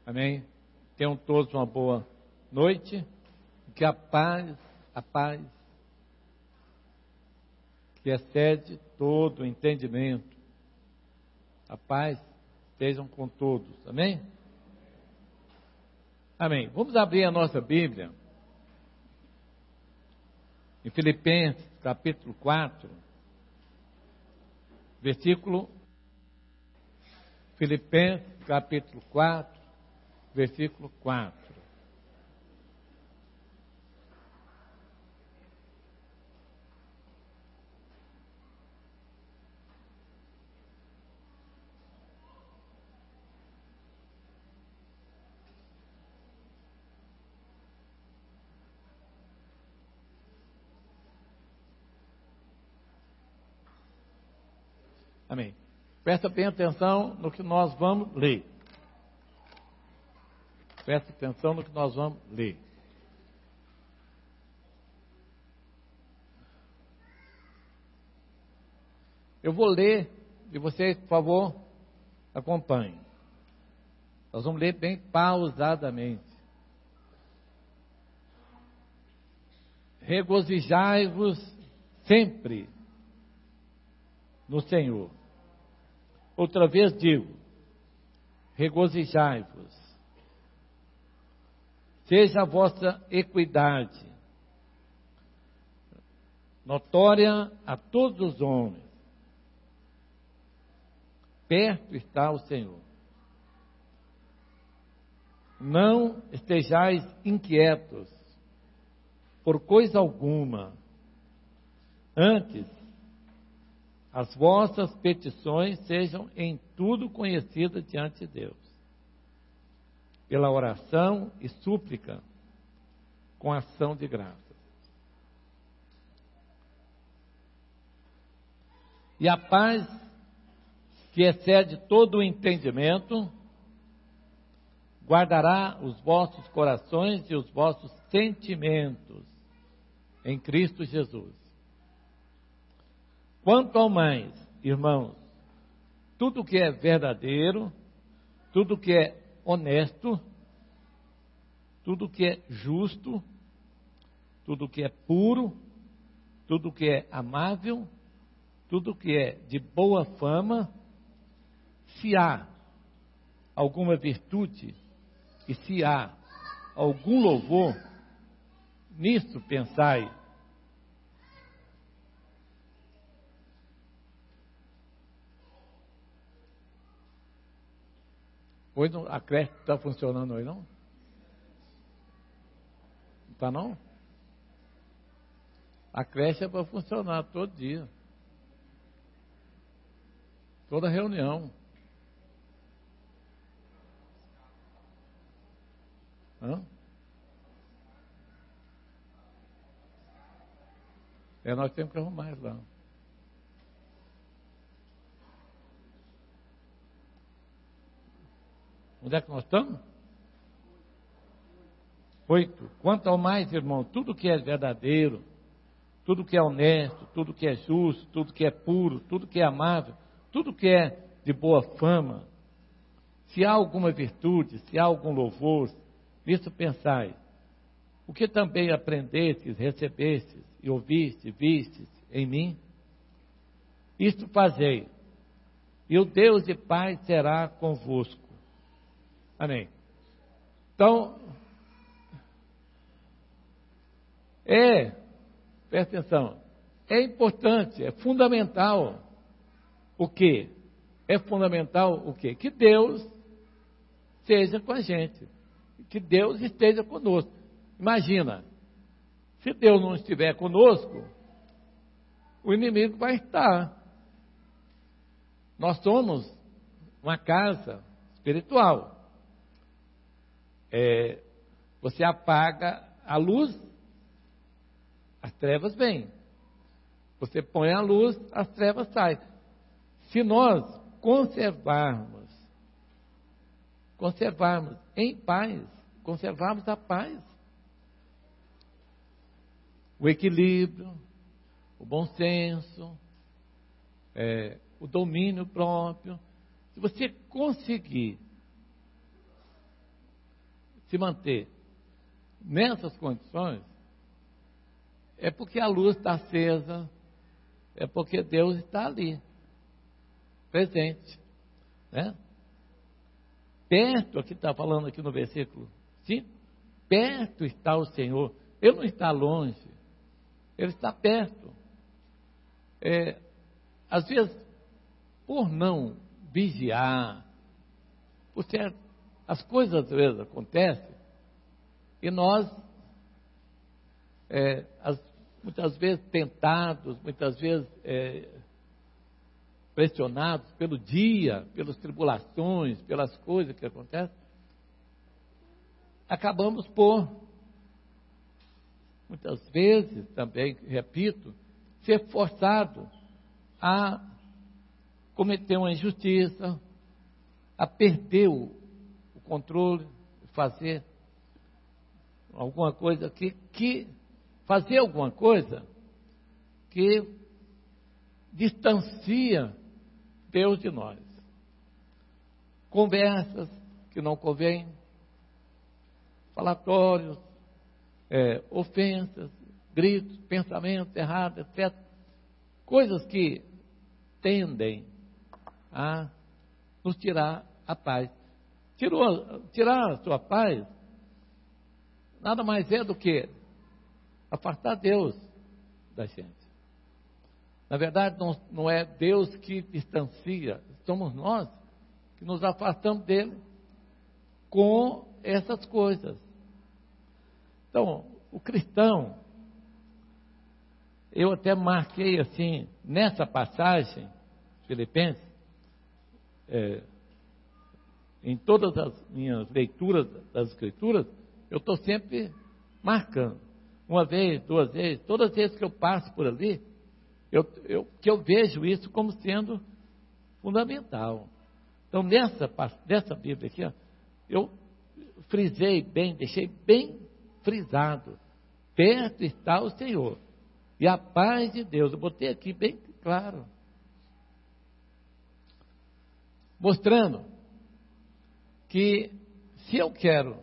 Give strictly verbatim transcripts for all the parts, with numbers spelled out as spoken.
Amém? Tenham todos uma boa noite. Que a paz, a paz, que excede todo o entendimento, a paz estejam com todos. Amém? Amém. Vamos abrir a nossa Bíblia em Filipenses, capítulo quatro, versículo Filipenses, capítulo quatro, versículo quatro. Amém. Presta bem atenção no que nós vamos ler. Presta atenção no que nós vamos ler. Eu vou ler e vocês, por favor, acompanhem. Nós vamos ler bem pausadamente. Regozijai-vos sempre no Senhor. Outra vez digo, regozijai-vos. Seja a vossa equidade notória a todos os homens. Perto está o Senhor. Não estejais inquietos por coisa alguma. Antes, as vossas petições sejam em tudo conhecidas diante de Deus, pela oração e súplica, com ação de graças. E a paz, que excede todo o entendimento, guardará os vossos corações e os vossos sentimentos em Cristo Jesus. Quanto ao mais, irmãos, tudo que é verdadeiro, tudo que é honesto, tudo que é justo, tudo que é puro, tudo que é amável, tudo que é de boa fama, se há alguma virtude e se há algum louvor, nisso pensai. Hoje não, a creche está funcionando hoje, não? Não está, não? A creche é para funcionar todo dia. Toda reunião. Hã? É, nós temos que arrumar isso lá. Onde é que nós estamos? Oito. Quanto ao mais, irmão, tudo que é verdadeiro, tudo que é honesto, tudo que é justo, tudo que é puro, tudo que é amável, tudo que é de boa fama, se há alguma virtude, se há algum louvor, nisso pensai. O que também aprendestes, recebestes e ouvistes, vistes em mim, isto fazei, e o Deus de paz será convosco. Amém. Então, é, presta atenção, é importante, é fundamental. O quê? É fundamental o quê? Que Deus seja com a gente, que Deus esteja conosco. Imagina, se Deus não estiver conosco, o inimigo vai estar. Nós somos uma casa espiritual. É, você apaga a luz, as trevas vêm. Você põe a luz, as trevas saem. Se nós conservarmos, conservarmos em paz, conservarmos a paz, o equilíbrio, o bom senso, é, o domínio próprio, se você conseguir se manter nessas condições, é porque a luz está acesa, é porque Deus está ali, presente, né? Perto, aqui está falando aqui no versículo cinco, perto está o Senhor, Ele não está longe, Ele está perto. É, às vezes, por não vigiar, por ser, as coisas às vezes acontecem, e nós, é, as, muitas vezes tentados, muitas vezes é, pressionados pelo dia, pelas tribulações, pelas coisas que acontecem, acabamos por, muitas vezes também, repito, ser forçado a cometer uma injustiça, a perder o, o controle, fazer alguma coisa que, que fazer alguma coisa que distancia Deus de nós. Conversas que não convêm, falatórios, é, ofensas, gritos, pensamentos errados, etcétera. Coisas que tendem a nos tirar a paz. Tirou, tirar a sua paz nada mais é do que afastar Deus da gente. Na verdade, não, não é Deus que distancia, somos nós que nos afastamos dele com essas coisas. Então, o cristão, eu até marquei assim, nessa passagem, Filipenses, é, em todas as minhas leituras das Escrituras, eu estou sempre marcando, uma vez, duas vezes, todas as vezes que eu passo por ali, eu, eu, que eu vejo isso como sendo fundamental. Então, nessa, nessa Bíblia aqui, ó, eu frisei bem, deixei bem frisado, perto está o Senhor, e a paz de Deus, eu botei aqui bem claro, mostrando que se eu quero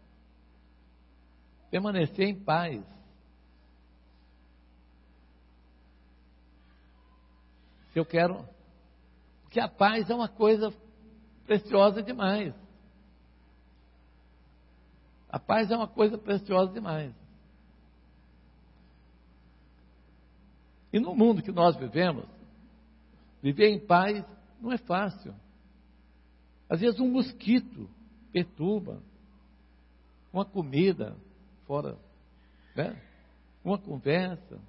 permanecer em paz, se eu quero, porque a paz é uma coisa preciosa demais, a paz é uma coisa preciosa demais, e no mundo que nós vivemos, viver em paz não é fácil. Às vezes um mosquito perturba, uma comida fora, né? Uma conversa,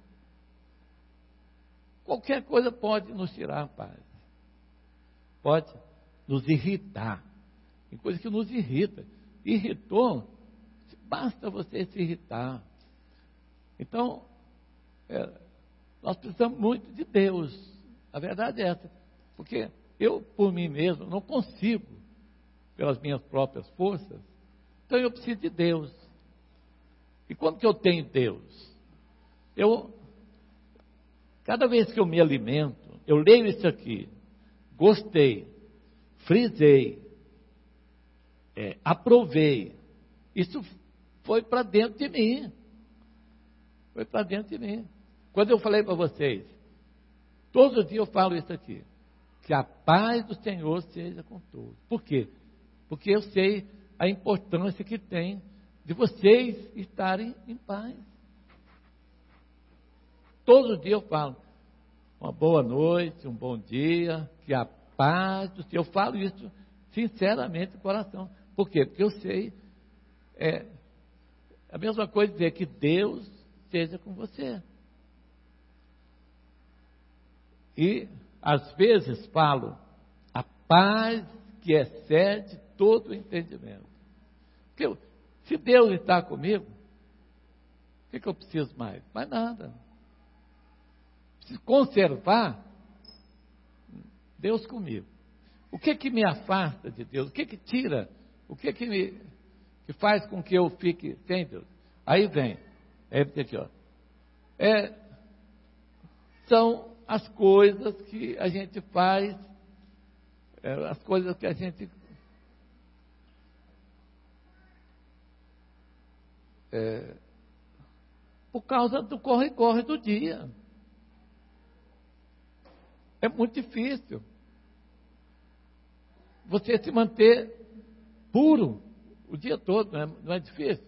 qualquer coisa pode nos tirar a paz, pode nos irritar, tem coisa que nos irrita, irritou, basta você se irritar. Então, é, nós precisamos muito de Deus, a verdade é essa, porque eu, por mim mesmo, não consigo, pelas minhas próprias forças, então eu preciso de Deus. E quando que eu tenho Deus? Eu, cada vez que eu me alimento, eu leio isso aqui, gostei, frisei, é, aprovei, isso foi para dentro de mim, foi para dentro de mim. Quando eu falei para vocês, todos os dias eu falo isso aqui, que a paz do Senhor seja com todos. Por quê? Porque eu sei a importância que tem de vocês estarem em paz. Todos os dias eu falo, uma boa noite, um bom dia, que a paz do Senhor, eu falo isso sinceramente do coração. Por quê? Porque eu sei, é a mesma coisa dizer que Deus seja com você. E às vezes falo, a paz que excede todo o entendimento. Porque eu, se Deus está comigo, o que, que eu preciso mais? Mais nada. Preciso conservar Deus comigo. O que que me afasta de Deus? O que que tira? O que que me que faz com que eu fique sem Deus? Aí vem, é aqui, ó. É, são as coisas que a gente faz, é, as coisas que a gente é, por causa do corre-corre do dia. É muito difícil você se manter puro o dia todo, não é, não é difícil?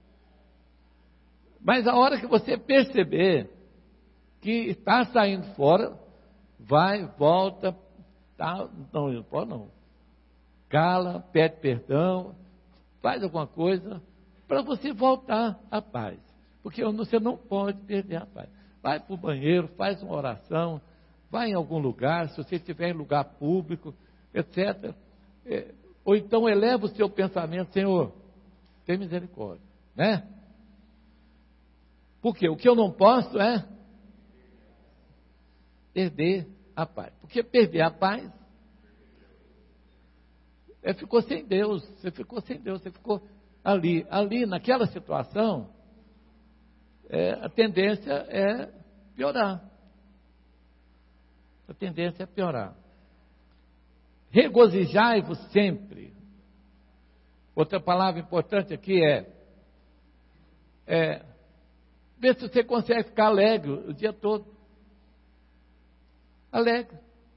Mas a hora que você perceber que está saindo fora, vai, volta, tá, não, não pode não. Cala, pede perdão, faz alguma coisa para você voltar à paz. Porque você não pode perder a paz. Vai para o banheiro, faz uma oração, vai em algum lugar, se você estiver em lugar público, etcétera. É, ou então eleva o seu pensamento, Senhor, tem misericórdia, né? Porque o que eu não posso é perder a paz. Porque perder a paz é, ficou sem Deus, você ficou sem Deus, você ficou ali, ali naquela situação, é, a tendência é piorar. A tendência é piorar. Regozijai-vos sempre. Outra palavra importante aqui é, é ver se você consegue ficar alegre o dia todo. Alegre.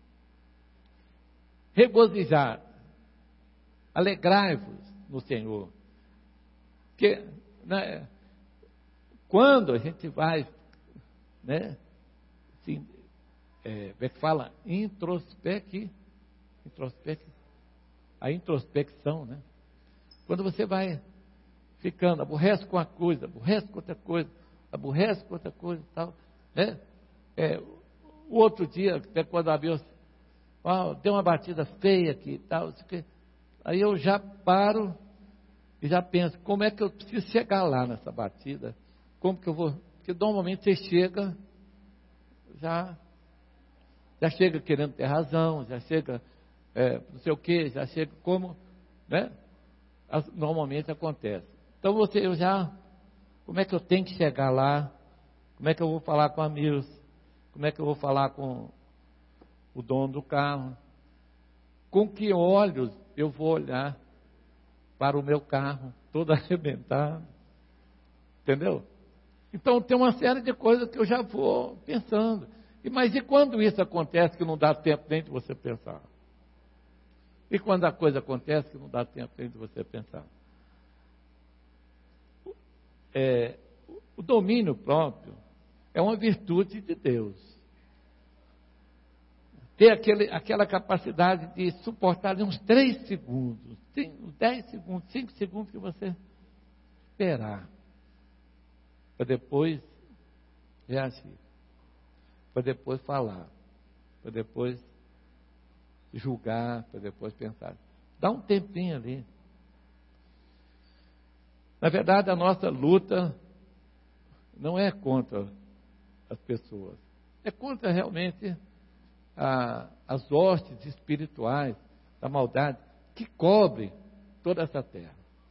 Regozijar. Alegrai-vos no Senhor. Porque, né, quando a gente vai, né, assim, é, como é que fala? Introspec, introspec, a introspecção, né? Quando você vai ficando, aborrece com uma coisa, aborrece com outra coisa, aborrece com outra coisa e tal, né? É, o outro dia, até quando a Deus, oh, deu uma batida feia aqui e tal, aí eu já paro e já penso, como é que eu preciso chegar lá nessa batida? Como que eu vou? Porque normalmente você chega, já, já chega querendo ter razão, já chega, é, não sei o que, já chega como, né? Normalmente acontece. Então você, eu já, como é que eu tenho que chegar lá? Como é que eu vou falar com amigos? Como é que eu vou falar com o dono do carro? Com que olhos eu vou olhar para o meu carro, todo arrebentado? Entendeu? Então tem uma série de coisas que eu já vou pensando. E, mas e quando isso acontece que não dá tempo nem de você pensar? E quando a coisa acontece que não dá tempo nem de você pensar? É, o domínio próprio é uma virtude de Deus. Ter aquele, aquela capacidade de suportar ali uns três segundos, uns dez segundos, cinco segundos que você esperar, para depois reagir, para depois falar, para depois julgar, para depois pensar. Dá um tempinho ali. Na verdade, a nossa luta não é contra as pessoas, é contra realmente a, as hostes espirituais da maldade que cobrem toda essa terra.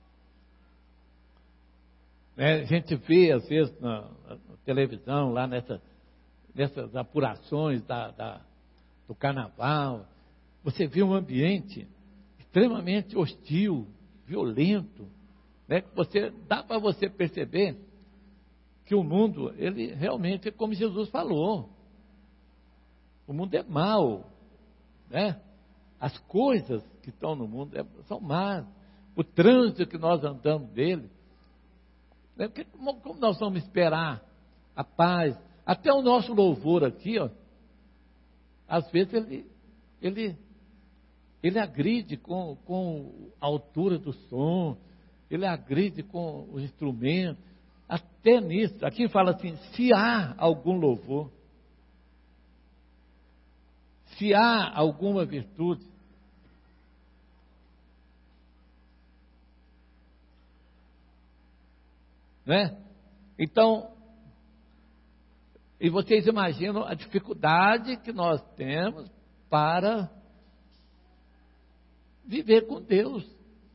É, a gente vê, às vezes, na, na televisão, lá nessa, nessas apurações da, da, do carnaval, você vê um ambiente extremamente hostil, violento, né? Você, dá para você perceber que o mundo, ele realmente é como Jesus falou. O mundo é mau, né? As coisas que estão no mundo é, são más. O trânsito que nós andamos dele, né? Porque, como, como nós vamos esperar a paz? Até o nosso louvor aqui, ó, às vezes ele, ele, ele agride com, com a altura do som, ele agride com os instrumentos, até nisso. Aqui fala assim, se há algum louvor, se há alguma virtude, né? Então, e vocês imaginam a dificuldade que nós temos para viver com Deus.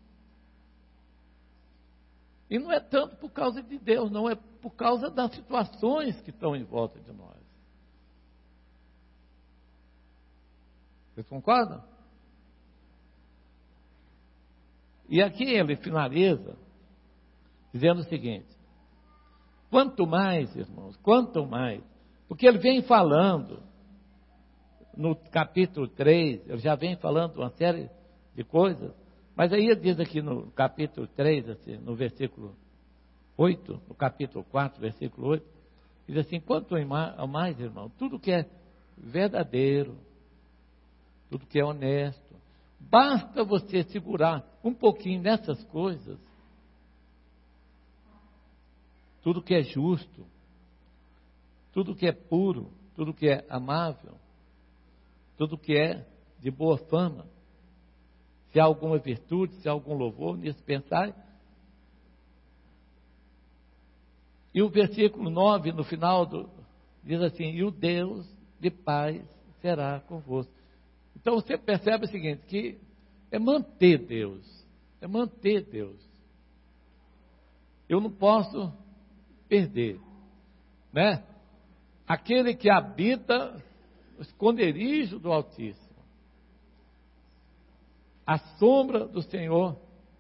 E não é tanto por causa de Deus, não, é por causa das situações que estão em volta de nós. Vocês concordam? E aqui ele finaliza dizendo o seguinte: Quanto mais, irmãos, quanto mais. Porque ele vem falando, no capítulo três, ele já vem falando uma série de coisas, mas aí ele diz aqui no capítulo três, assim, no versículo oito, no capítulo quatro, versículo oito, diz assim: quanto ao mais, irmão, tudo que é verdadeiro, tudo que é honesto, basta você segurar um pouquinho nessas coisas, tudo que é justo, tudo que é puro, tudo que é amável, tudo que é de boa fama, se há alguma virtude, se há algum louvor, nisso pensar. E o versículo nove, no final, do, diz assim: e o Deus de paz será convosco. Então você percebe o seguinte, que é manter Deus, é manter Deus. Eu não posso perder, né? Aquele que habita o esconderijo do Altíssimo, a sombra do Senhor,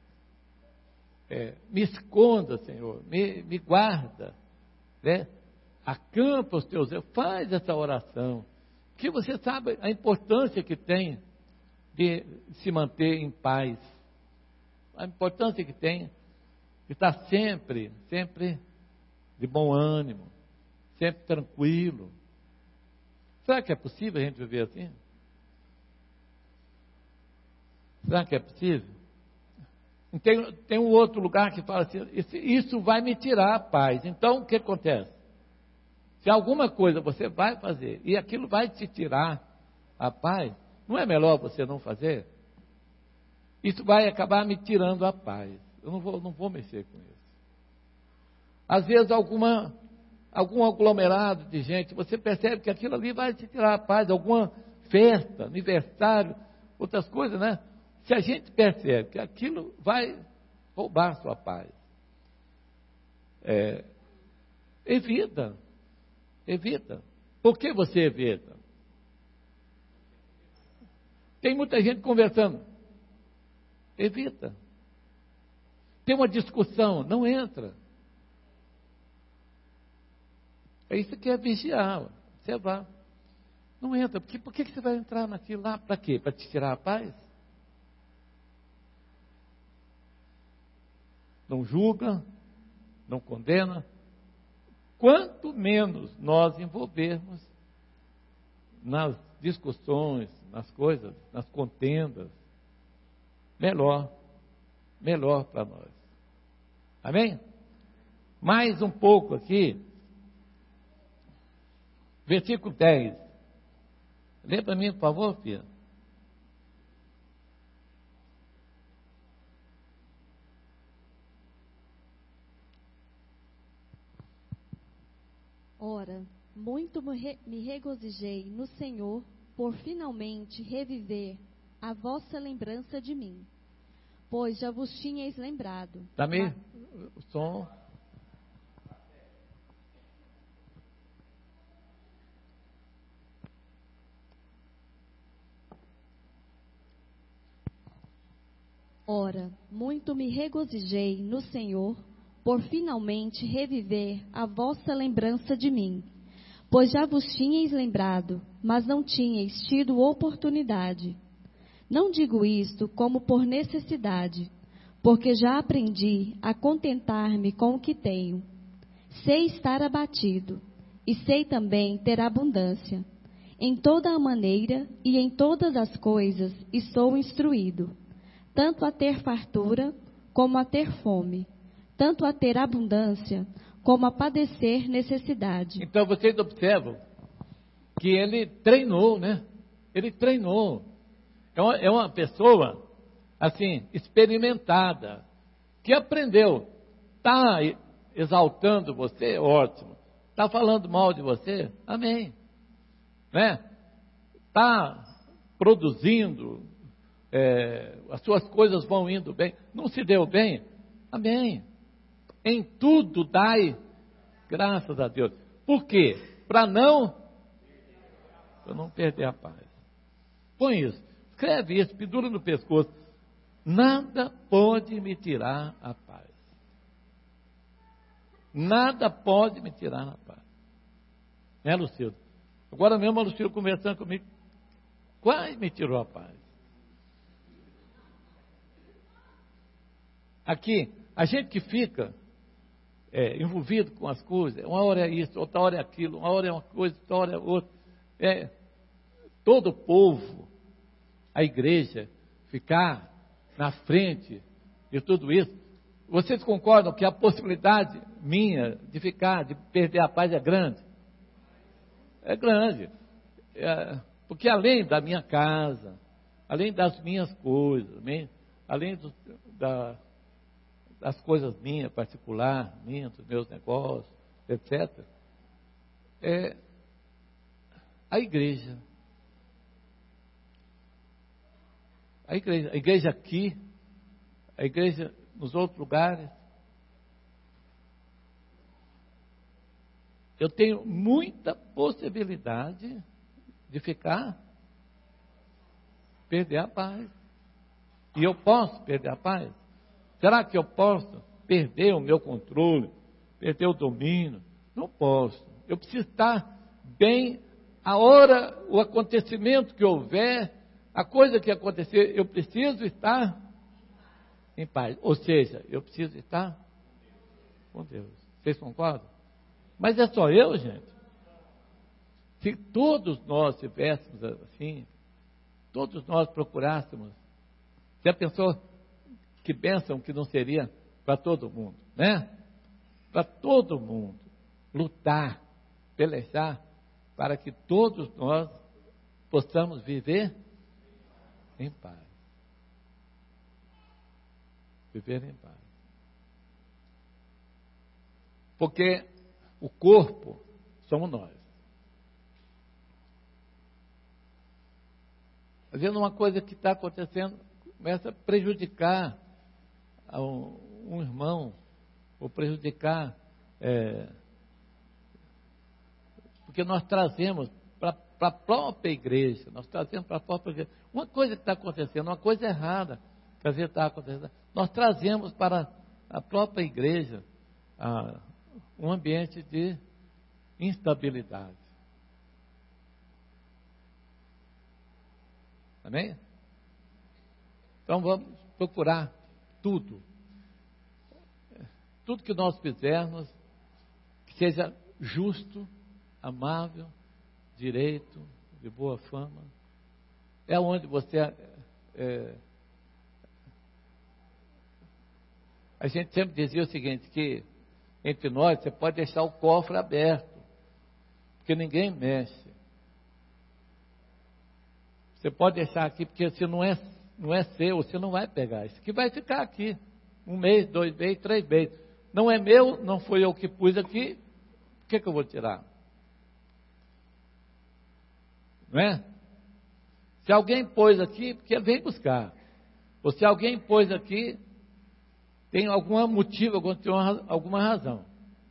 é, me esconda, Senhor, me, me guarda, né? Acampa os teus erros, faz essa oração, porque você sabe a importância que tem de se manter em paz, a importância que tem de estar sempre, sempre de bom ânimo, sempre tranquilo. Será que é possível a gente viver assim? Será que é possível? Tem, tem um outro lugar que fala assim: isso vai me tirar a paz. Então o que acontece? Se alguma coisa você vai fazer e aquilo vai te tirar a paz, não é melhor você não fazer? Isso vai acabar me tirando a paz. Eu não vou, não vou mexer com isso. Às vezes alguma, algum aglomerado de gente, você percebe que aquilo ali vai te tirar a paz, alguma festa, aniversário, outras coisas, né? Se a gente percebe que aquilo vai roubar sua paz, é, evita, evita. Por que você evita? Tem muita gente conversando, evita. Tem uma discussão, não entra. É isso que é vigiar, você vai. Não entra, porque por que você vai entrar naquilo lá? Para quê? Para te tirar a paz? Não julga, não condena. Quanto menos nós envolvermos nas discussões, nas coisas, nas contendas, melhor, melhor para nós. Amém? Mais um pouco aqui, versículo dez. Lê para mim, por favor, filha. Ora, muito me regozijei no Senhor por finalmente reviver a vossa lembrança de mim, pois já vos tinhais lembrado. Também o som. Ora, muito me regozijei no Senhor por finalmente reviver a vossa lembrança de mim, pois já vos tinhais lembrado, mas não tinhais tido oportunidade. Não digo isto como por necessidade, porque já aprendi a contentar-me com o que tenho. Sei estar abatido, e sei também ter abundância. Em toda a maneira e em todas as coisas estou instruído, tanto a ter fartura como a ter fome, tanto a ter abundância, como a padecer necessidade. Então vocês observam que ele treinou, né? Ele treinou. É uma, é uma pessoa, assim, experimentada, que aprendeu. Está exaltando você? Ótimo. Está falando mal de você? Amém. Né? Está produzindo, é, as suas coisas vão indo bem. Não se deu bem? Amém. Em tudo dai graças a Deus. Por quê? Para não, para não perder a paz. Põe isso, escreve isso, pendura no pescoço. Nada pode me tirar a paz. Nada pode me tirar a paz. Né, Lucildo? Agora mesmo a Lucildo conversando comigo, quase me tirou a paz. Aqui, a gente que fica é, envolvido com as coisas, uma hora é isso, outra hora é aquilo, uma hora é uma coisa, outra hora é outra. É, todo o povo, a igreja, ficar na frente de tudo isso. Vocês concordam que a possibilidade minha de ficar, de perder a paz é grande? É grande. É, porque além da minha casa, além das minhas coisas, além do, da, das coisas minhas, particular, minhas, dos meus negócios, etcétera, é a igreja. A igreja, a igreja aqui, a igreja nos outros lugares. Eu tenho muita possibilidade de ficar, perder a paz. E eu posso perder a paz? Será que eu posso perder o meu controle, perder o domínio? Não posso. Eu preciso estar bem a hora, o acontecimento que houver, a coisa que acontecer, eu preciso estar em paz. Ou seja, eu preciso estar com Deus. Vocês concordam? Mas é só eu, gente? Se todos nós tivéssemos assim, todos nós procurássemos, já pensou que bênção que não seria para todo mundo, né? Para todo mundo lutar, pelejar, para que todos nós possamos viver em paz. Viver em paz. Porque o corpo somos nós. Às vezes uma coisa que está acontecendo começa a prejudicar um, um irmão, ou prejudicar, é, porque nós trazemos para a própria igreja, nós trazemos para a própria igreja, uma coisa que está acontecendo, uma coisa errada, que às vezes está acontecendo, nós trazemos para a própria igreja a, um ambiente de instabilidade. Amém? Então vamos procurar tudo. Tudo que nós fizermos, que seja justo, amável, direito, de boa fama. É onde você... É, a gente sempre dizia o seguinte, que entre nós você pode deixar o cofre aberto, porque ninguém mexe. Você pode deixar aqui, porque se não é, não é seu, você não vai pegar. Isso aqui vai ficar aqui, um mês, dois meses, três meses. Não é meu, não foi eu que pus aqui, por que, que eu vou tirar? Não é? Se alguém pôs aqui, porque vem buscar. Ou se alguém pôs aqui, tem algum motivo, alguma razão.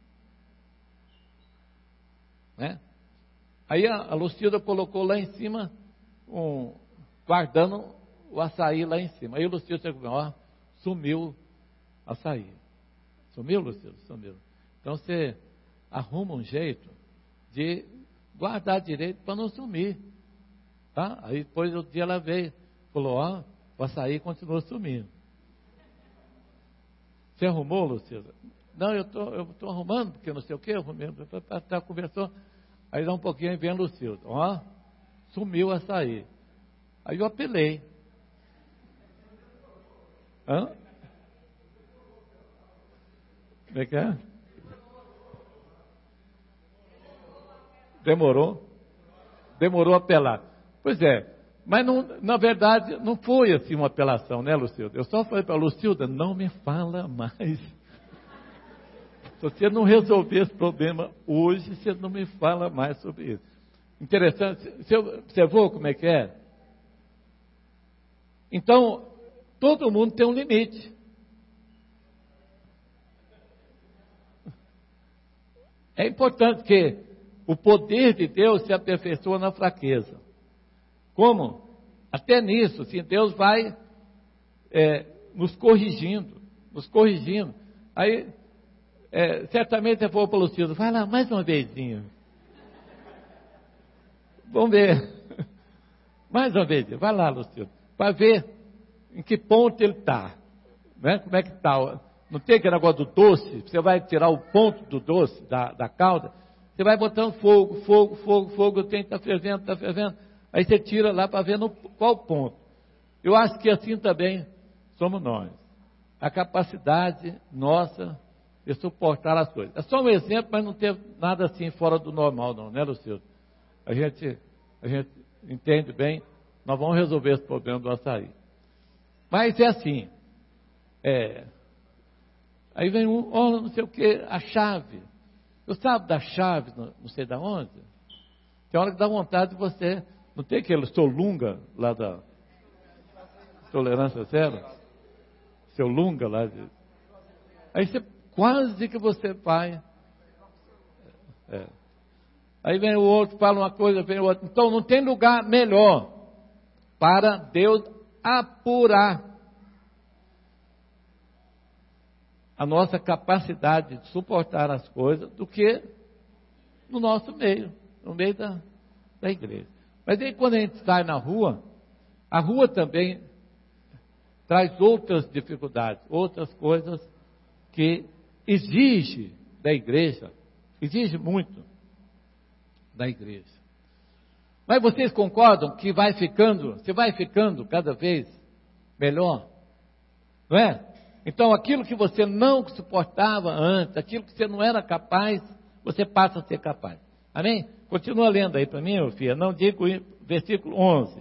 Né? Aí a, a Lucilda colocou lá em cima, um, guardando o açaí lá em cima. Aí o Lucilda chegou, ó, sumiu o açaí. Sumiu, Lucilda? Sumiu. Então você arruma um jeito de guardar direito para não sumir. Tá? Aí depois o dia ela veio, falou, ó, o açaí continuou sumindo. Você arrumou, Lucilda? Não, eu tô, eu estou arrumando, porque não sei o que, eu arrumei, tá, conversou. Aí dá um pouquinho e vem a Lucilda. Ó, sumiu o açaí. Aí eu apelei. Hã? Como é que é? Demorou? Demorou a apelar. Pois é, mas não, na verdade não foi assim uma apelação, né, Lucilda? Eu só falei para a Lucilda, não me fala mais. Se você não resolver esse problema hoje, você não me fala mais sobre isso. Interessante, você observou como é que é? Então, todo mundo tem um limite. É importante que o poder de Deus se aperfeiçoa na fraqueza. Como? Até nisso, assim, Deus vai é, nos corrigindo, nos corrigindo. Aí, é, certamente eu vou para o Luciano, vai lá mais uma vezinha. Vamos ver. Mais uma vez, vai lá, Luciano, para ver em que ponto ele está. Né? Como é que está? Não tem aquele negócio do doce, você vai tirar o ponto do doce, da, da calda, você vai botando fogo, fogo, fogo, fogo, o trem está fervendo, está fervendo. Aí você tira lá para ver no, qual ponto. Eu acho que assim também somos nós. A capacidade nossa de suportar as coisas. É só um exemplo, mas não tem nada assim fora do normal não, né, Luciano? A gente, a gente entende bem, nós vamos resolver esse problema do açaí. Mas é assim, é, aí vem um, olha, não sei o que, a chave. Eu sabe da chave, não, não sei da onde? Tem hora que dá vontade de você, não tem aquele Solunga lá da Tolerância Zero? Seu Lunga lá. De, aí você, quase que você vai. É. Aí vem o outro, fala uma coisa, vem o outro. Então não tem lugar melhor para Deus apurar a nossa capacidade de suportar as coisas do que no nosso meio, no meio da, da igreja. Mas aí quando a gente sai na rua, a rua também traz outras dificuldades, outras coisas que exige da igreja, exige muito da igreja. Mas vocês concordam que vai ficando, você vai ficando cada vez melhor? Não é? Então aquilo que você não suportava antes, aquilo que você não era capaz, você passa a ser capaz. Amém? Continua lendo aí para mim, meu filho. Não digo, versículo onze.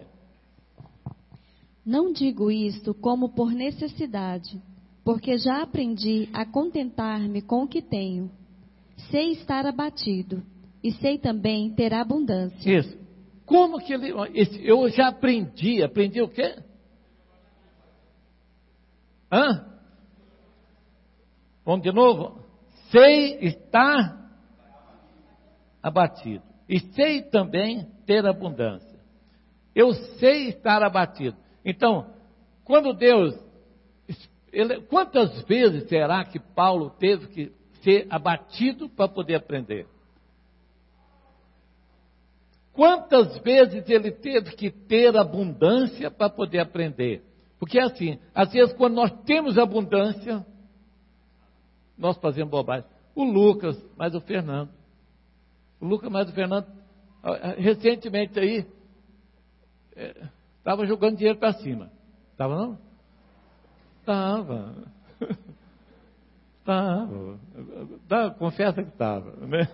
Não digo isto como por necessidade, porque já aprendi a contentar-me com o que tenho. Sei estar abatido, e sei também ter abundância. Isso. Como que ele... Esse, eu já aprendi. Aprendi o quê? Hã? Vamos de novo? Sei estar abatido. E sei também ter abundância. Eu sei estar abatido. Então, quando Deus... Ele, quantas vezes será que Paulo teve que ser abatido para poder aprender? Quantas vezes ele teve que ter abundância para poder aprender? Porque é assim, às vezes quando nós temos abundância, nós fazemos bobagem. O Lucas, mais o Fernando. O Lucas, mais o Fernando, recentemente aí, estava é, jogando dinheiro para cima. Estava não? Estava. Estava. Confessa que estava. Né?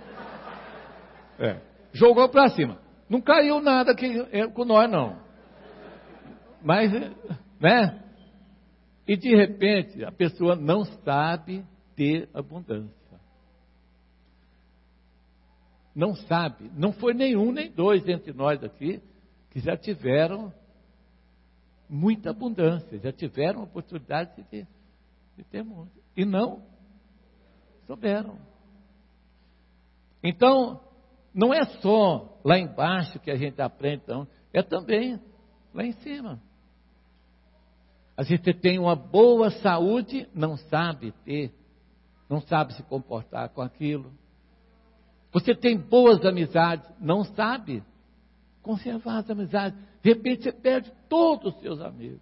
É. Jogou para cima. Não caiu nada que, com nós, não. Mas, né? E de repente, a pessoa não sabe ter abundância. Não sabe. Não foi nenhum nem dois entre nós aqui que já tiveram muita abundância, já tiveram a oportunidade de, de ter muito. E não souberam. Então, não é só lá embaixo que a gente aprende, não, é também lá em cima. A gente tem uma boa saúde, não sabe ter, não sabe se comportar com aquilo. Você tem boas amizades, não sabe conservar as amizades. De repente você perde todos os seus amigos,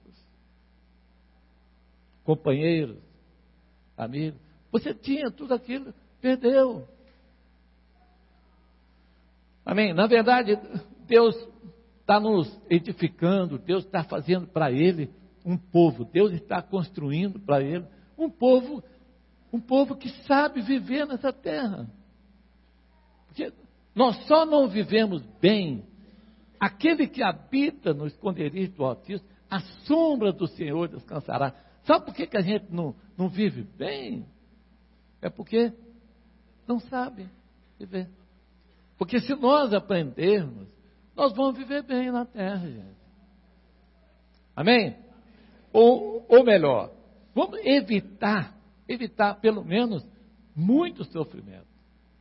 companheiros, amigos. Você tinha tudo aquilo, perdeu. Amém? Na verdade, Deus está nos edificando, Deus está fazendo para Ele um povo, Deus está construindo para Ele um povo, um povo que sabe viver nessa terra. Porque nós só não vivemos bem, aquele que habita no esconderijo do Altíssimo, a sombra do Senhor descansará. Sabe por que, que a gente não, não vive bem? É porque não sabe viver. Porque se nós aprendermos, nós vamos viver bem na terra, gente. Amém? Ou, ou melhor, vamos evitar, evitar pelo menos muito sofrimento.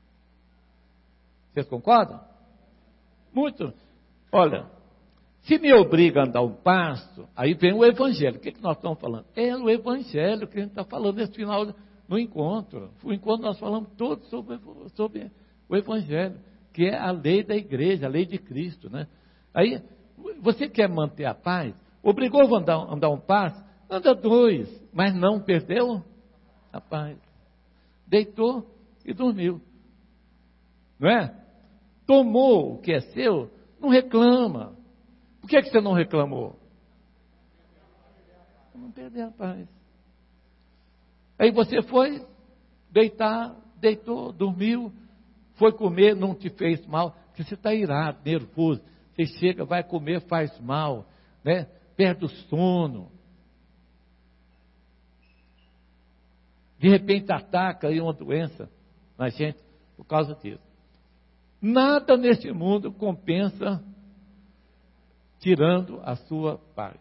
Vocês concordam? Muito. Olha, se me obriga a andar um passo, aí vem o Evangelho. O que, que nós estamos falando? É o Evangelho que a gente está falando nesse final no encontro. O encontro nós falamos todo sobre, sobre o Evangelho, que é a lei da igreja, a lei de Cristo, né? Aí, você quer manter a paz? Obrigou a andar, andar um passo? Anda dois, mas não perdeu a paz. Deitou e dormiu. Não é? Tomou o que é seu, não reclama. Por que, é que você não reclamou? Não perdeu a paz. Aí você foi deitar, deitou, dormiu, foi comer, não te fez mal, porque você está irado, nervoso. Você chega, vai comer, faz mal, né? Perde o sono. De repente ataca aí uma doença na gente por causa disso. Nada neste mundo compensa tirando a sua paz.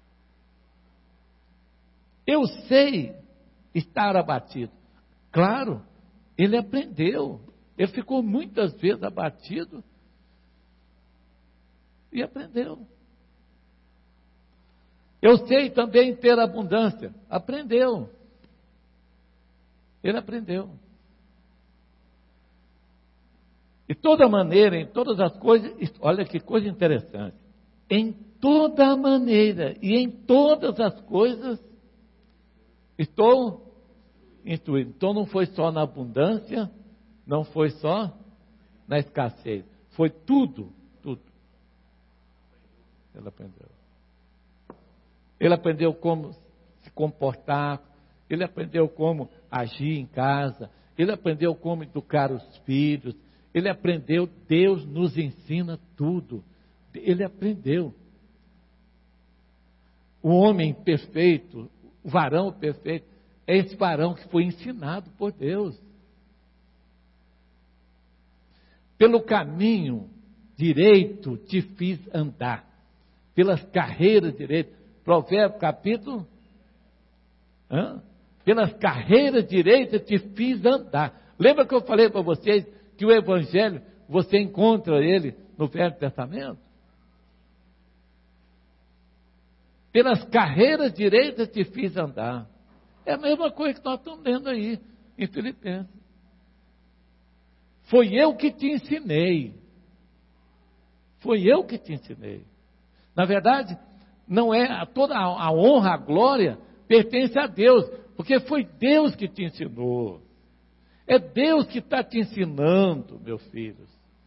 Eu sei estar abatido. Claro, ele aprendeu. Ele ficou muitas vezes abatido e aprendeu. Eu sei também ter abundância. Aprendeu. Ele aprendeu. De toda maneira, em todas as coisas, olha que coisa interessante. Em toda maneira e em todas as coisas, estou instruído. Então não foi só na abundância, não foi só na escassez. Foi tudo, tudo. Ele aprendeu. Ele aprendeu como se comportar, ele aprendeu como agir em casa, ele aprendeu como educar os filhos, ele aprendeu, Deus nos ensina tudo. Ele aprendeu. O homem perfeito, o varão perfeito, é esse varão que foi ensinado por Deus. Pelo caminho direito te fiz andar, pelas carreiras direitas. Provérbios capítulo, hã? Pelas carreiras direitas te fiz andar. Lembra que eu falei para vocês que o Evangelho, você encontra ele no Velho Testamento? Pelas carreiras direitas te fiz andar. É a mesma coisa que nós estamos lendo aí em Filipenses. Foi eu que te ensinei. Foi eu que te ensinei. Na verdade, não é toda a honra, a glória pertence a Deus, porque foi Deus que te ensinou. É Deus que está te ensinando, meus filhos.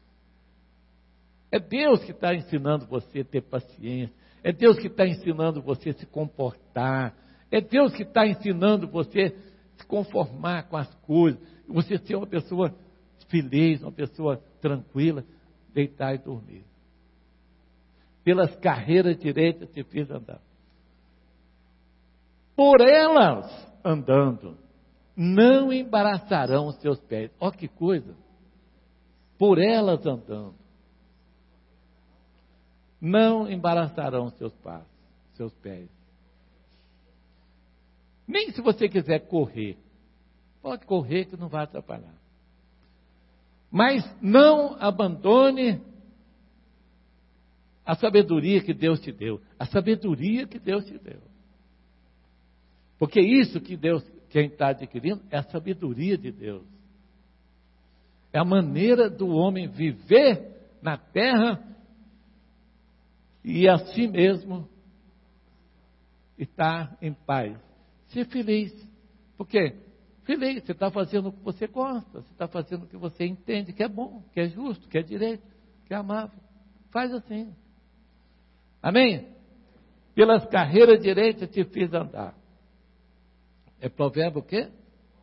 É Deus que está ensinando você a ter paciência. É Deus que está ensinando você a se comportar. É Deus que está ensinando você a se conformar com as coisas. Você ser uma pessoa feliz, uma pessoa tranquila, deitar e dormir. Pelas carreiras direitas te fiz andar. Por elas andando, não embaraçarão os seus pés. Olha que coisa. Por elas andando, não embaraçarão os seus passos, seus pés. Nem se você quiser correr. Pode correr que não vai atrapalhar. Mas não abandone a sabedoria que Deus te deu. A sabedoria que Deus te deu. Porque isso que Deus, quem está adquirindo, é a sabedoria de Deus. É a maneira do homem viver na terra e assim mesmo estar em paz. Ser feliz. Por quê? Feliz, você está fazendo o que você gosta, você está fazendo o que você entende que é bom, que é justo, que é direito, que é amável. Faz assim. Amém? Pelas carreiras direitas te fiz andar. É provérbio o quê?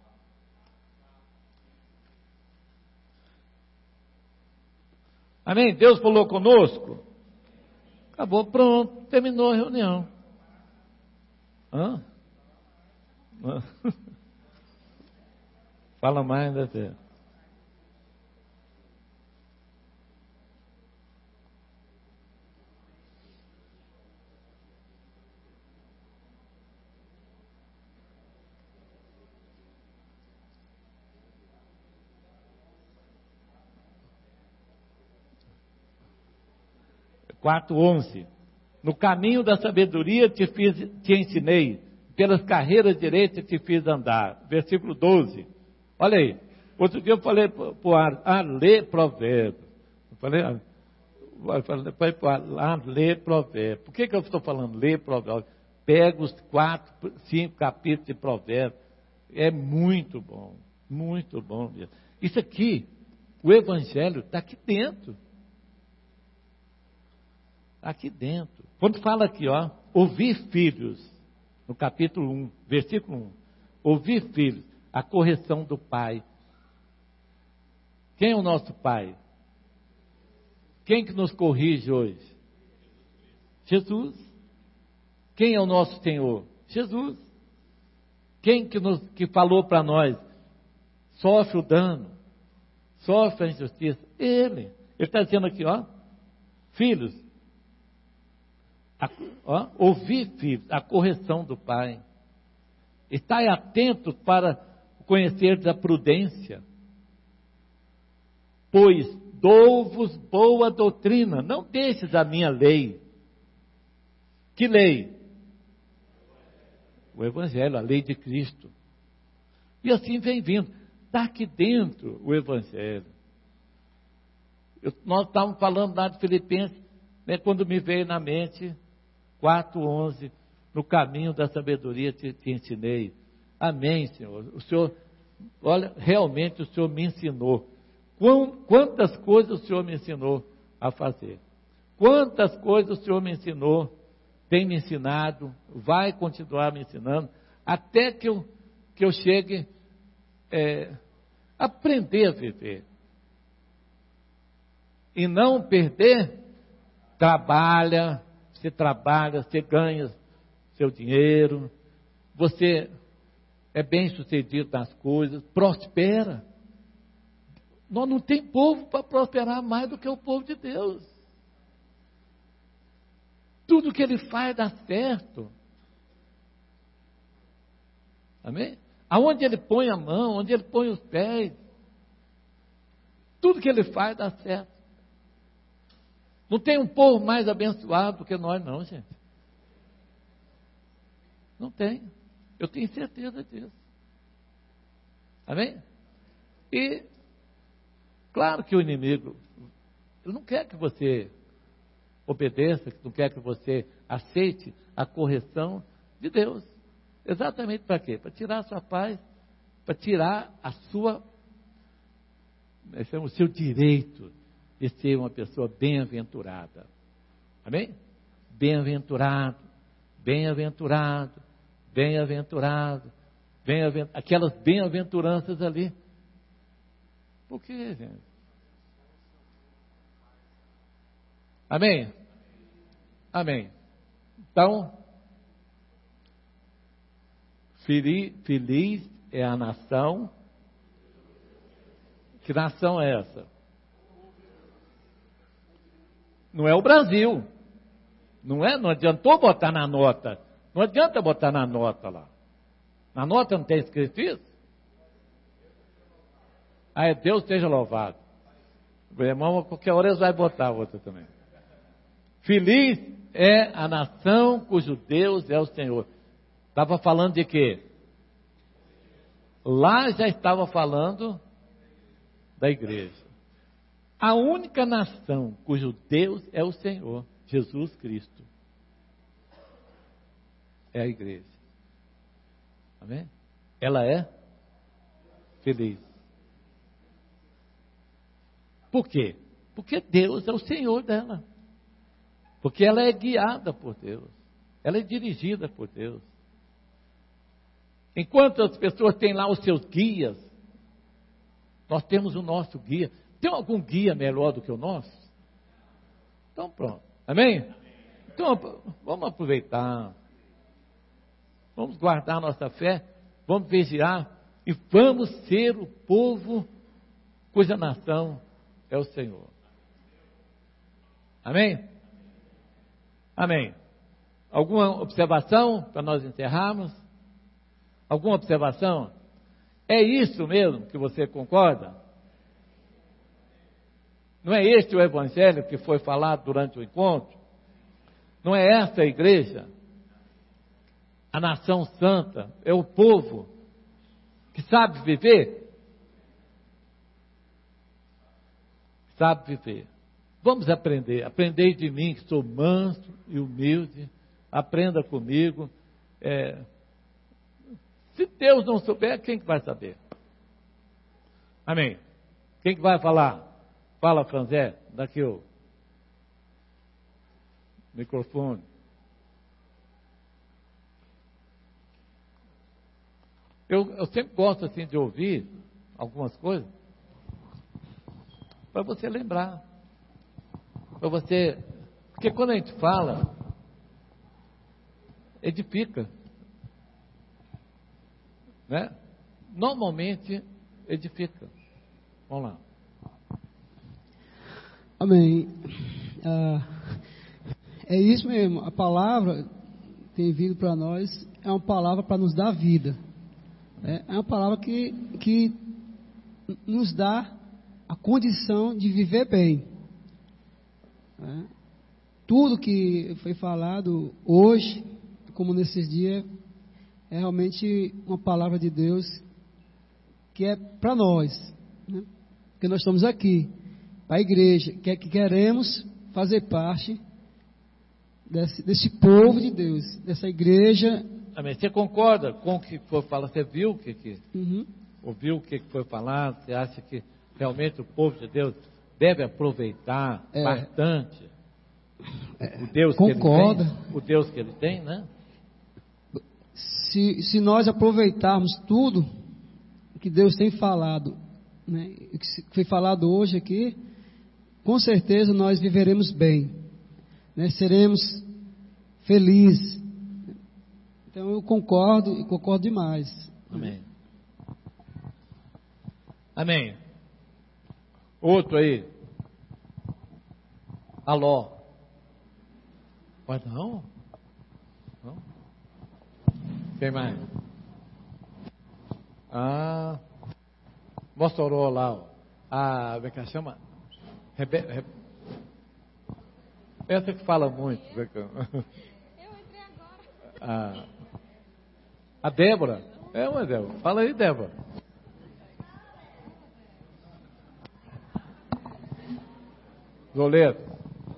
Amém? Deus falou conosco? Acabou, pronto, terminou a reunião. Hã? Hã? Fala mais, né, Zé? quatro, onze. No caminho da sabedoria te fiz, te ensinei. pelas carreiras direitas te fiz andar. Versículo doze. Olha aí. Outro dia eu falei para o Ar, ah, lê provérbios. Eu falei, ah, eu falei para o Ar, ah, lê provérbios. Por que, que eu estou falando lê provérbios? Pega os quatro, cinco capítulos de provérbios. É muito bom. Muito bom mesmo. Isso aqui, o Evangelho está aqui dentro. Aqui dentro. Quando fala aqui, ó, ouvir filhos, no capítulo um, versículo um, ouvir filhos, a correção do pai. Quem é o nosso pai? Quem que nos corrige hoje? Jesus. Quem é o nosso Senhor? Jesus. Quem que, nos, que falou para nós? Sofre o dano, sofre a injustiça. Ele. Ele está dizendo aqui, ó, filhos, a, ó, ouvir filhos, a correção do pai. Estai atento para conhecer a prudência. Pois dou-vos boa doutrina, não deixes a minha lei. Que lei? O Evangelho, a lei de Cristo. E assim vem vindo. Está aqui dentro o Evangelho. Eu, nós estávamos falando lá de Filipenses, né, quando me veio na mente, quatro, onze, no caminho da sabedoria te, te ensinei. Amém, Senhor. O Senhor, olha, realmente o Senhor me ensinou. Quantas coisas o Senhor me ensinou a fazer. Quantas coisas o Senhor me ensinou, tem me ensinado, vai continuar me ensinando, até que eu, que eu chegue é, a aprender a viver. E não perder, trabalha, você trabalha, você ganha seu dinheiro, você é bem sucedido nas coisas, prospera. Nós não tem povo para prosperar mais do que o povo de Deus. Tudo que ele faz dá certo. Amém? Aonde ele põe a mão, onde ele põe os pés, tudo que ele faz dá certo. Não tem um povo mais abençoado do que nós, não, gente. Não tem. Eu tenho certeza disso. Amém? E, claro que o inimigo, ele não quer que você obedeça, não quer que você aceite a correção de Deus. Exatamente para quê? Para tirar a sua paz, para tirar a sua, o seu direito de ser uma pessoa bem-aventurada. Amém? Bem-aventurado, bem-aventurado, bem-aventurado, bem-aventurado, aquelas bem-aventuranças ali. Por quê, gente? Amém? Amém. Então, feliz, feliz é a nação. Que nação é essa? Não é o Brasil. Não é? Não adiantou botar na nota. Não adianta botar na nota lá. Na nota não tem escrito isso? Ah, é Deus seja louvado. O irmão, a qualquer hora eles vão botar outra também. Feliz é a nação cujo Deus é o Senhor. Estava falando de quê? Lá já estava falando da igreja. A única nação cujo Deus é o Senhor, Jesus Cristo, é a igreja. Amém? Ela é feliz. Por quê? Porque Deus é o Senhor dela. Porque ela é guiada por Deus. Ela é dirigida por Deus. Enquanto as pessoas têm lá os seus guias, nós temos o nosso guia. Tem algum guia melhor do que o nosso? Então pronto. Amém? Então vamos aproveitar. Vamos guardar nossa fé. Vamos vigiar. E vamos ser o povo cuja nação é o Senhor. Amém? Amém. Alguma observação para nós encerrarmos? Alguma observação? É isso mesmo que você concorda? Não é este o evangelho que foi falado durante o encontro? Não é essa a igreja? a nação santa, é o povo que sabe viver. Sabe viver. Vamos aprender. Aprendei de mim, que sou manso e humilde. Aprenda comigo. É, se Deus não souber, quem que vai saber? Amém. Quem que vai falar? Fala, Franzé, daqui o microfone. Eu, eu sempre gosto assim de ouvir algumas coisas para você lembrar, para você, porque quando a gente fala, edifica, né? Normalmente edifica. Vamos lá. Amém. Ah, é isso mesmo. A palavra tem vindo para nós, é uma palavra para nos dar vida. É, é uma palavra que, que nos dá a condição de viver bem. É, tudo que foi falado hoje, como nesses dias, é realmente uma palavra de Deus que é para nós, né? Porque nós estamos aqui, para a igreja, que, é que queremos fazer parte desse, desse povo de Deus, dessa igreja. Amém. Você concorda com o que foi falado? Você viu o que, que Uhum. ouviu o que foi falado? Você acha que realmente o povo de Deus deve aproveitar É. bastante o Deus Concorda. que ele tem? O Deus que ele tem, né? Se, se nós aproveitarmos tudo que Deus tem falado, né, que foi falado hoje aqui, com certeza nós viveremos bem, né, seremos felizes. Então eu concordo e concordo demais. Amém. Amém. Outro aí. Aló. Mas não? Não? Quem mais? Ah, Mossoró lá, ó. A, como é que chama? Rebe, Rebe, essa que fala muito. Eu entrei agora. A, a Débora. É uma Débora. Fala aí, Débora. Zoleiro.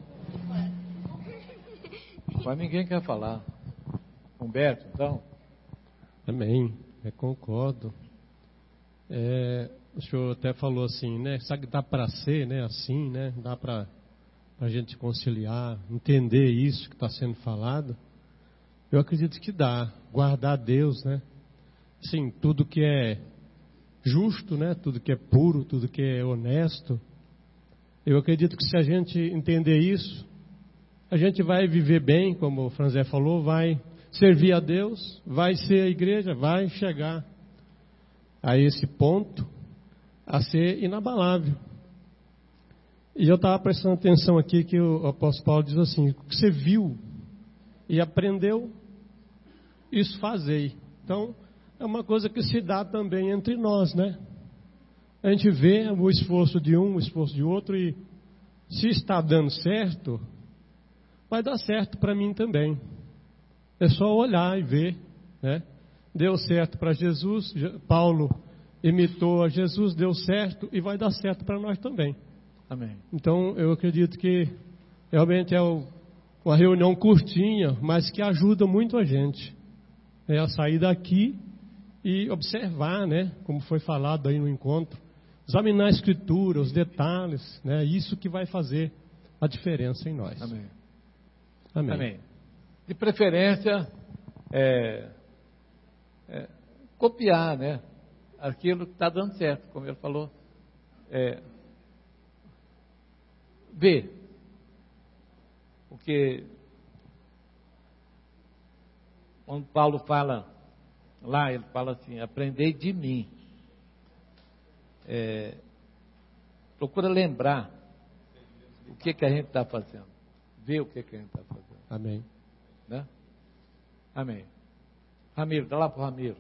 Mas ninguém quer falar. Humberto, então. Amém, é, concordo. É, o senhor até falou assim, né? Sabe que dá para ser, né? Assim, né? Dá para a gente conciliar, entender isso que está sendo falado. Eu acredito que dá. Guardar Deus, né? Sim, tudo que é justo, né? Tudo que é puro, tudo que é honesto. Eu acredito que se a gente entender isso, a gente vai viver bem, como o Franzé falou, vai servir a Deus, vai ser a igreja, vai chegar a esse ponto a ser inabalável. E eu estava prestando atenção aqui que o apóstolo Paulo diz assim: o que você viu e aprendeu, isso fazei. Então, é uma coisa que se dá também entre nós, né? A gente vê o esforço de um, o esforço de outro, e se está dando certo, vai dar certo para mim também. É só olhar e ver, né? Deu certo para Jesus, Paulo imitou a Jesus, deu certo, e vai dar certo para nós também. Amém. Então, eu acredito que realmente é uma reunião curtinha, mas que ajuda muito a gente, né, a sair daqui e observar, né, como foi falado aí no encontro, examinar a Escritura, os detalhes, né, isso que vai fazer a diferença em nós. Amém. Amém. Amém. De preferência, é, é, copiar, né, aquilo que está dando certo, como ele falou. É, ver. Porque quando Paulo fala lá, ele fala assim: aprendei de mim. É, procura lembrar o que, que a gente está fazendo. Ver o que, que a gente está fazendo. Amém. Né? Amém. Ramiro, dá lá para o Ramiro.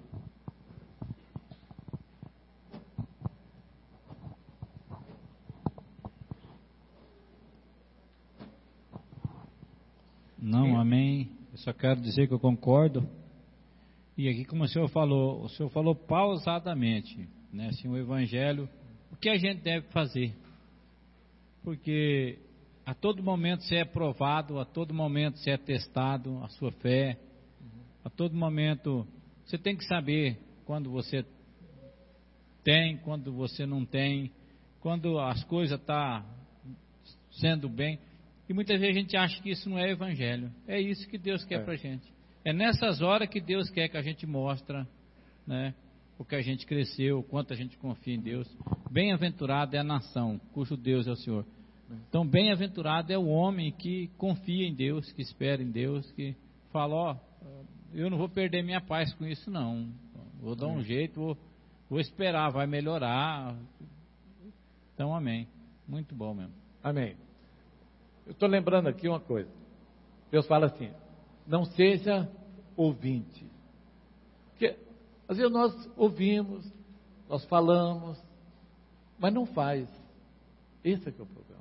Não, amém. Eu só quero dizer que eu concordo E aqui, como o senhor falou, o senhor falou pausadamente, né? Assim, o Evangelho, o que a gente deve fazer? Porque a todo momento você é provado, a todo momento você é testado, a sua fé, a todo momento você tem que saber quando você tem, quando você não tem, quando as coisas estão sendo bem. E muitas vezes a gente acha que isso não é Evangelho. É isso que Deus quer é. para a gente. É nessas horas que Deus quer que a gente mostre, né, o que a gente cresceu, o quanto a gente confia em Deus. Bem-aventurada é a nação, cujo Deus é o Senhor. Então, bem-aventurado é o homem que confia em Deus, que espera em Deus, que fala, ó, eu não vou perder minha paz com isso não. Vou dar um jeito, vou, vou esperar, vai melhorar. Então, amém. Muito bom mesmo. Amém. Eu estou lembrando aqui uma coisa. Deus fala assim, não seja ouvinte. Porque às vezes nós ouvimos, nós falamos, mas não faz. Esse é que é o problema.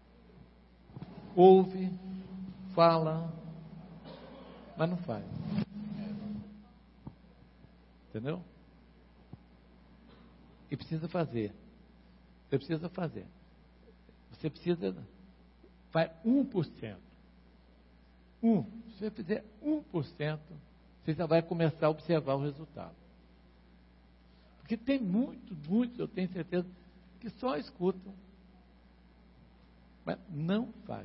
Ouve, fala, mas não faz. Entendeu? E precisa fazer. Você precisa fazer. Você precisa... Faz um por cento. Um. Se você fizer um por cento, você já vai começar a observar o resultado. Porque tem muitos, muitos, eu tenho certeza, que só escutam, mas não faz.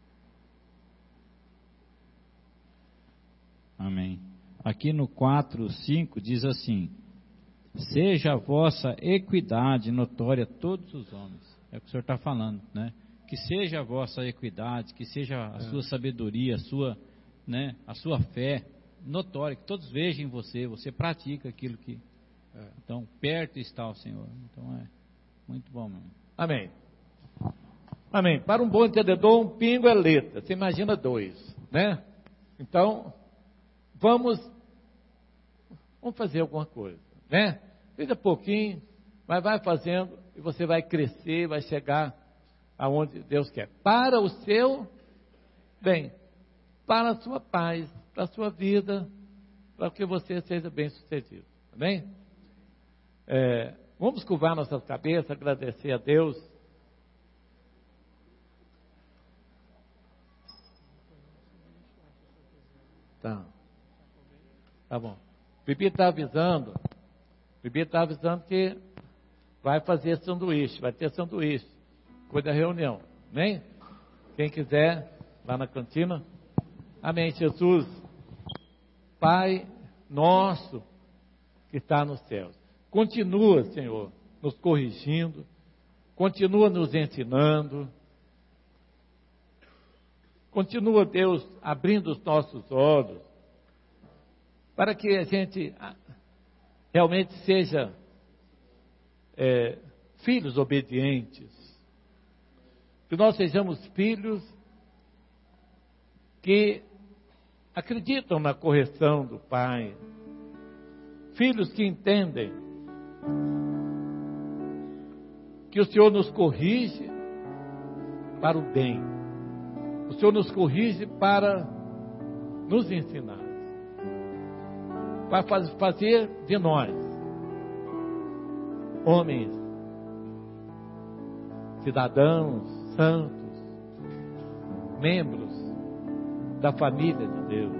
Amém. Aqui no quatro, cinco diz assim: seja a vossa equidade notória a todos os homens. É o que o senhor está falando, né? Que seja a vossa equidade, que seja a é. sua sabedoria, a sua, né, a sua fé notória, que todos vejam em você, você pratica aquilo que... É. Então, perto está o Senhor. Então, é muito bom mesmo. Amém. Amém. Para um bom entendedor, um pingo é letra. Você imagina dois, né? Então, vamos, vamos fazer alguma coisa, né? Fiz a pouquinho, mas vai fazendo e você vai crescer, vai chegar aonde Deus quer. Para o seu bem, para a sua paz, para a sua vida, para que você seja bem sucedido. Amém? É, vamos curvar nossas cabeças, agradecer a Deus. Tá. Tá bom. Bibi está avisando. Bibi está avisando que vai fazer sanduíche, vai ter sanduíche. Depois da reunião. Amém? Quem quiser, lá na cantina. Amém, Jesus. Pai nosso que está nos céus. Continua, Senhor, nos corrigindo. Continua nos ensinando. Continua, Deus, abrindo os nossos olhos. Para que a gente realmente seja é, filhos obedientes. Que nós sejamos filhos que acreditam na correção do Pai. Filhos que entendem que o Senhor nos corrige para o bem. O Senhor nos corrige para nos ensinar. Para fazer de nós homens, cidadãos, santos, membros da família de Deus,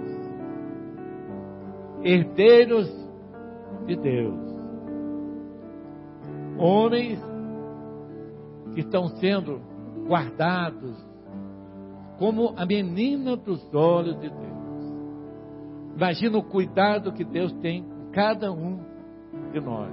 herdeiros de Deus, homens que estão sendo guardados como a menina dos olhos de Deus. Imagina o cuidado que Deus tem com cada um de nós.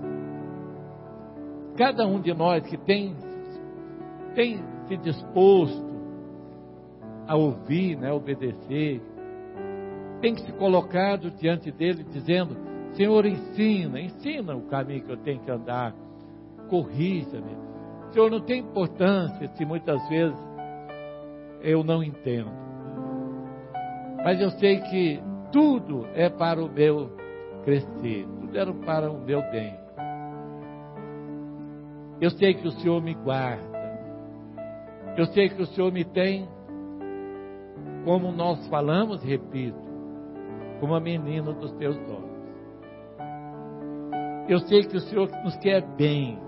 Cada um de nós que tem, tem se disposto a ouvir, né, obedecer, tem que se colocado diante dele dizendo: Senhor, ensina, ensina o caminho que eu tenho que andar, corrija-me. Senhor, não tem importância se muitas vezes eu não entendo, mas eu sei que tudo é para o meu crescer, tudo é para o meu bem. Eu sei que o Senhor me guarda, eu sei que o Senhor me tem, como nós falamos, repito, como a menina dos teus olhos. Eu sei que o Senhor nos quer bem.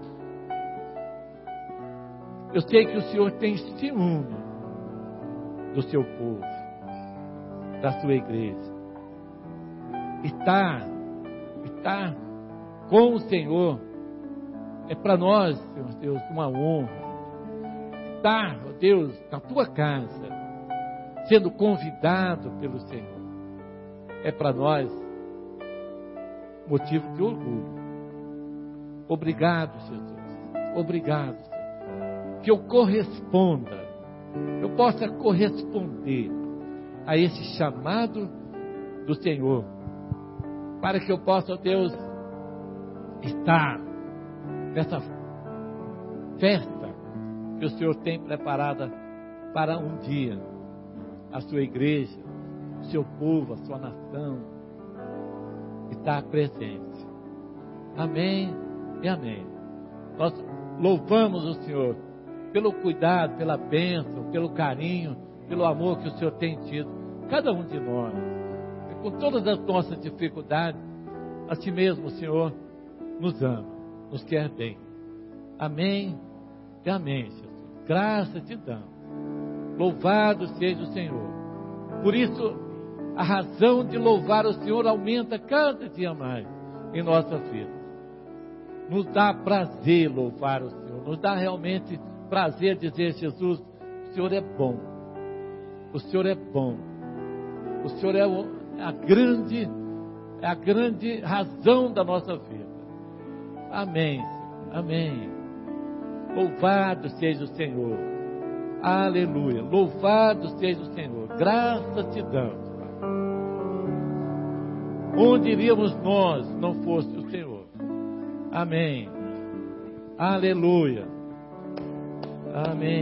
Eu sei que o Senhor tem ciúme do seu povo, da sua igreja. Estar, estar com o Senhor é para nós, Senhor Deus, uma honra. Estar, ó Deus, na tua casa, sendo convidado pelo Senhor, é para nós motivo de orgulho. Obrigado, Jesus. Obrigado, Senhor. Que eu corresponda, eu possa corresponder a esse chamado do Senhor, para que eu possa, ó Deus, estar nessa festa que o Senhor tem preparada para um dia a sua igreja, o seu povo, a sua nação estar presente. Amém e amém. Nós louvamos o Senhor pelo cuidado, pela bênção, pelo carinho, pelo amor que o Senhor tem tido, cada um de nós. E com todas as nossas dificuldades, assim mesmo o Senhor nos ama, nos quer bem. Amém e amém, Jesus. Graças te damos. Louvado seja o Senhor. Por isso, a razão de louvar o Senhor aumenta cada dia mais em nossa vida. Nos dá prazer louvar o Senhor. Nos dá realmente prazer dizer, Jesus, o Senhor é bom. O Senhor é bom. O Senhor é a grande, é a grande razão da nossa vida. Amém. Amém. Louvado seja o Senhor. Aleluia. Louvado seja o Senhor. Graças te damos. Onde iríamos nós se não fosse o Senhor? Amém. Aleluia. Amém.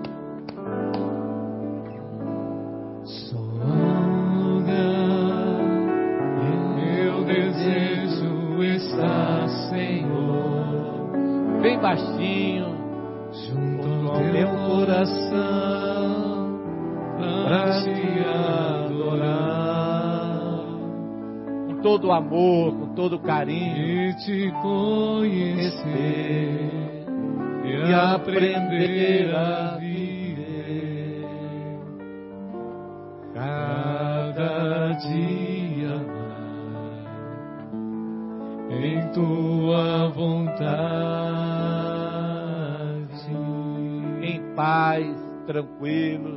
Só um lugar eu desejo estar, Senhor. Bem baixinho, junto ao teu coração, pra te adorar, com todo o amor, com todo o carinho, e te conhecer e aprender a viver cada dia mais em tua vontade, em paz, tranquilos.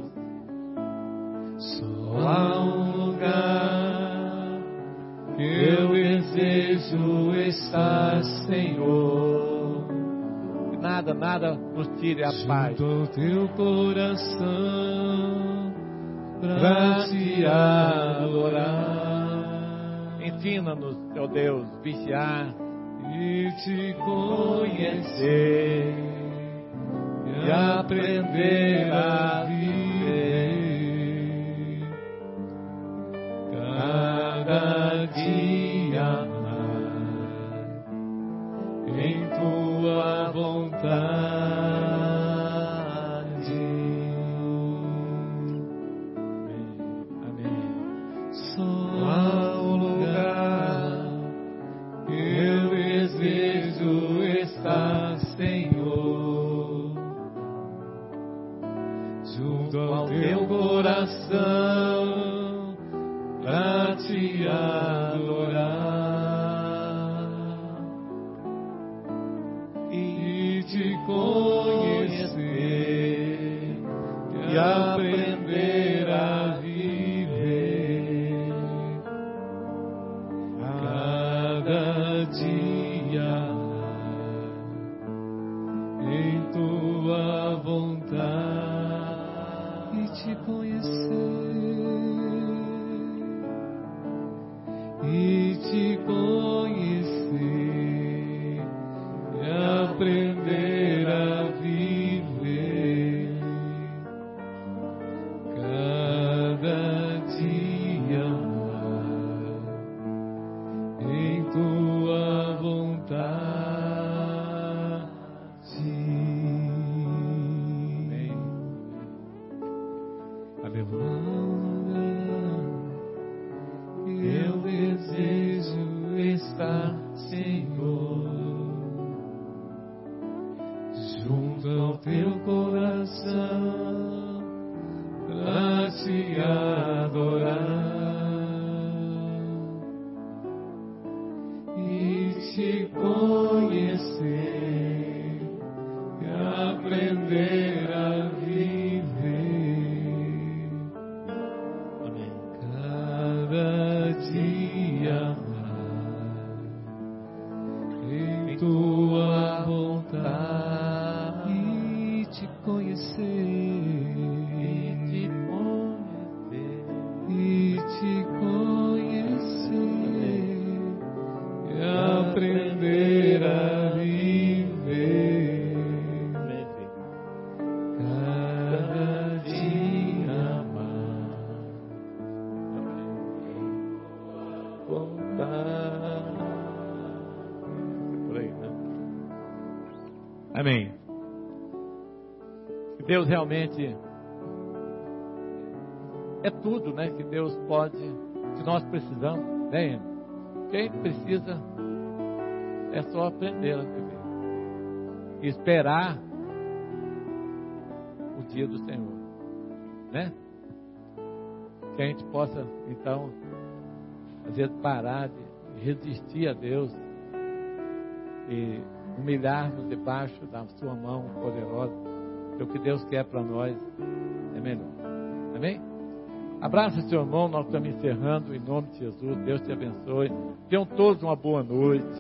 Só há um lugar que eu desejo estar, Senhor. Nada, nada nos tire a paz. Junto ao teu coração, pra te adorar. Ensina-nos, meu Deus, vigiar e te conhecer e aprender a viver cada dia mais em tua vontade. Amém. Só há um lugar que eu desejo estar, Senhor, junto ao teu coração, pra te adorar e te conhecer e aprender a viver cada dia em tua vontade e te conhecer e te conhecer e aprender a viver cada dia mais em tua vontade. Aleluia. Eu desejo estar, Senhor, junto ao teu coração, pra te adorar e te conhecer e aprender a viver. Amém. Cada dia mais em tua vontade e te conhecer E te conhecer. e te conhecer e aprender a viver. Amém, filho. Cada dia mais Vontade. Por aí, né? Amém. Que Deus realmente é tudo, né? Que Deus pode, que nós precisamos, né? Quem precisa é só aprender a viver e esperar o dia do Senhor, né? Que a gente possa, então, às vezes parar de resistir a Deus e humilharmos debaixo da sua mão poderosa, porque o que Deus quer para nós é melhor. Amém? Abraça seu irmão, nós estamos encerrando em nome de Jesus. Deus te abençoe. Tenham todos uma boa noite.